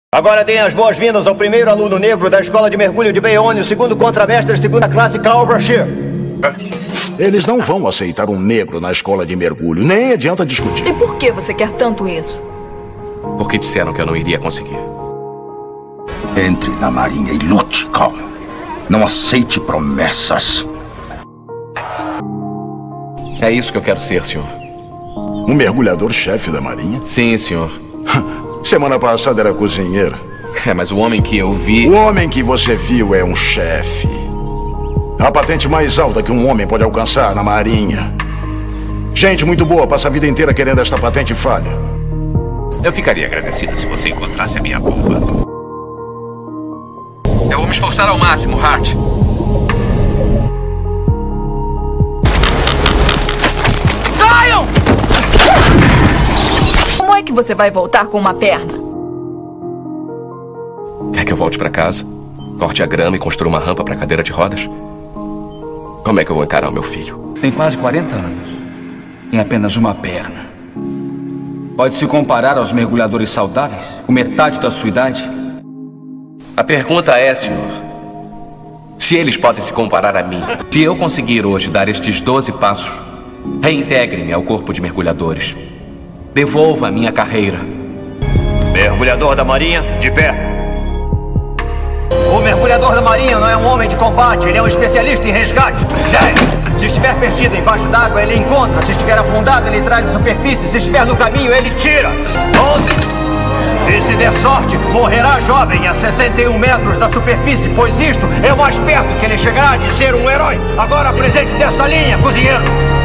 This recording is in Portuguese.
Agora deem as boas-vindas ao primeiro aluno negro da Escola de Mergulho de Bayonne, o segundo contramestre, segunda classe, Carl Brashear. Eles não vão aceitar um negro na escola de mergulho, nem adianta discutir. E por que você quer tanto isso? Porque disseram que eu não iria conseguir. Entre na marinha e lute, Carl. Não aceite promessas. É isso que eu quero ser, senhor. Um mergulhador-chefe da marinha? Sim, senhor. Semana passada era cozinheiro. Mas o homem que eu vi... O homem que você viu é um chefe. A patente mais alta que um homem pode alcançar na marinha. Gente muito boa passa a vida inteira querendo esta patente falha. Eu ficaria agradecido se você encontrasse a minha bomba. Eu vou me esforçar ao máximo, Hart. Saiam! Como é que você vai voltar com uma perna? Quer que eu volte pra casa, corte a grama e construa uma rampa pra cadeira de rodas? Como é que eu vou encarar o meu filho? Tem quase 40 anos. Tem apenas uma perna. Pode se comparar aos mergulhadores saudáveis, com metade da sua idade? A pergunta é, senhor, se eles podem se comparar a mim. Se eu conseguir hoje dar estes 12 passos, reintegre-me ao corpo de mergulhadores. Devolva a minha carreira. Mergulhador da Marinha, de pé. O mergulhador da Marinha não é um homem de combate, ele é um especialista em resgate. 10. Se estiver perdido embaixo d'água, ele encontra. Se estiver afundado, ele traz a superfície. Se estiver no caminho, ele tira. 11. E se der sorte, morrerá jovem a 61 metros da superfície, pois isto é o mais perto que ele chegará de ser um herói. Agora apresente dessa linha, cozinheiro.